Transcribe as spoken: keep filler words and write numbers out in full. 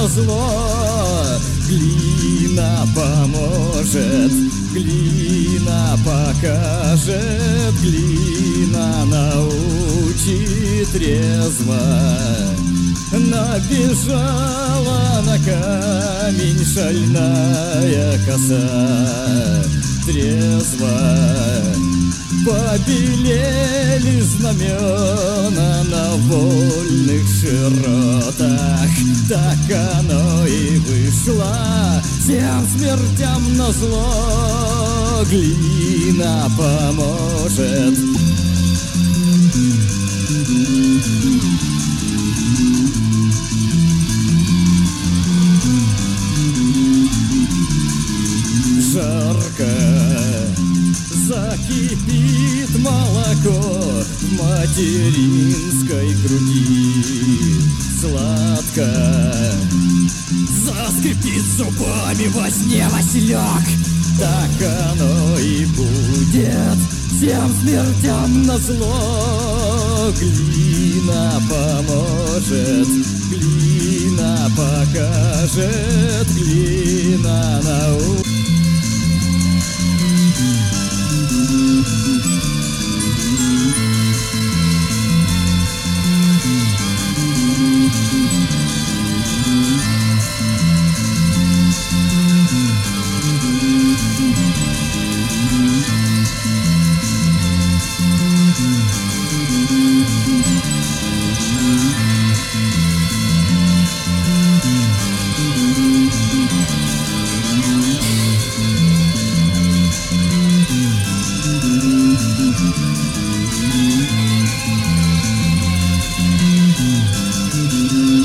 назло. Глина поможет, глина покажет, глина научит трезво. Набежала на камень шальная коса, трезво побелели знамена на вольных широтах. Так оно и вышло, всем смертям назло. Глина поможет. Жарко закипит молоко в материнской груди. Сладко заскрипит зубами во сне Василек. Так оно и будет, всем смертям назло. Глина поможет, глина покажет, глина